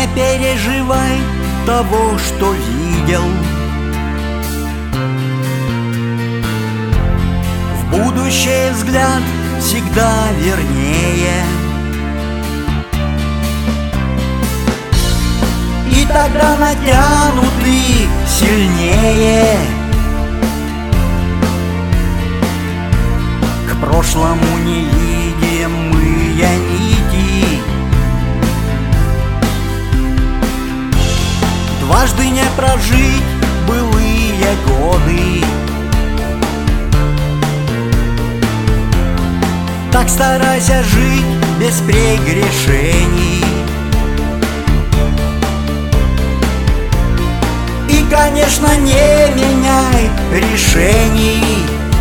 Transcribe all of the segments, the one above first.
Не переживай того, что видел. В будущее взгляд всегда вернее. И тогда натянуты сильнее. К прошлому невидимые нити. Дважды не прожить былые годы. Так старайся жить без прегрешений. И, конечно, не меняй решений.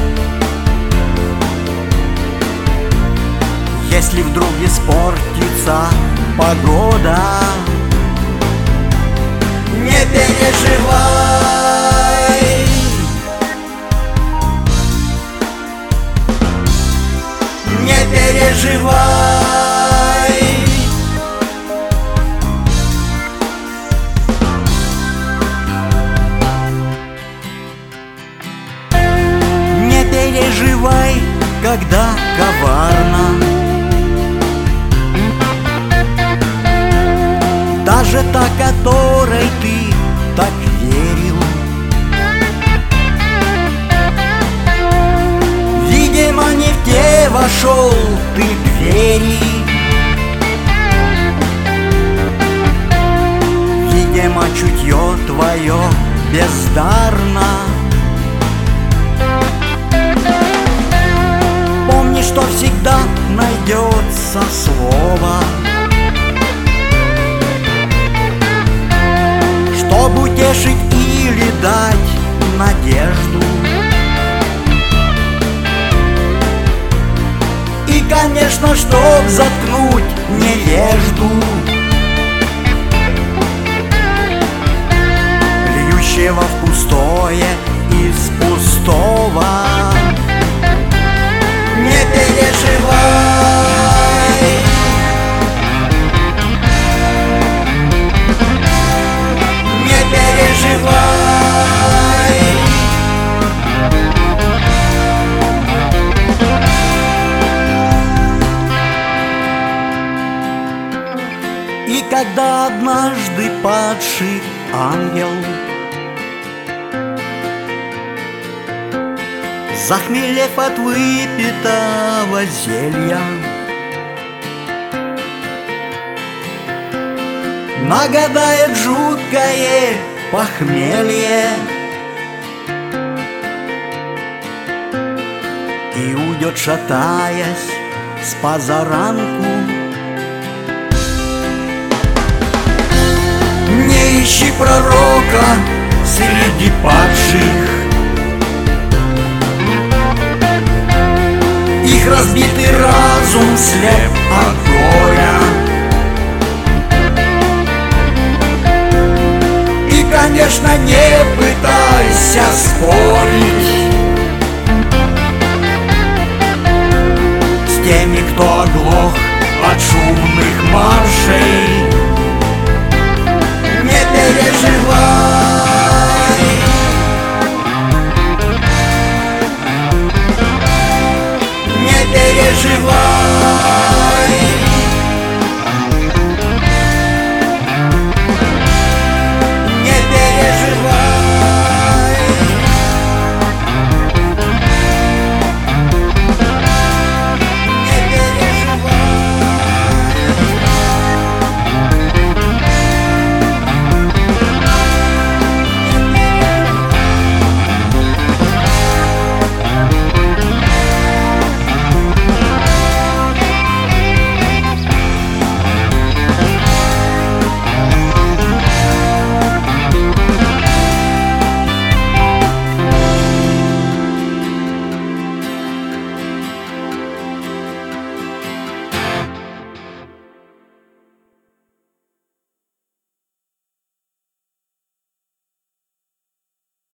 Если вдруг испортится погода, не переживай. Не переживай. Не переживай, когда коварно. Даже та, которой ты так верил. Видимо, не в те вошел ты двери. Видимо, чутье твое бездарно. Помни, что всегда найдется слово, чтобы утешить или дать надежду. И, конечно, чтоб заткнуть невежду, льющего в пустое из пустого. Не переживай. Не переживай. И когда однажды падший ангел, захмелев от выпитого зелья, нагадает жуткое похмелье и уйдет, шатаясь, с позаранку. Не ищи пророка среди падших. Их разбитый разум слеп от горя. И, конечно, не пытайся спорить с теми, кто оглох от шумных маршей. Не переживай.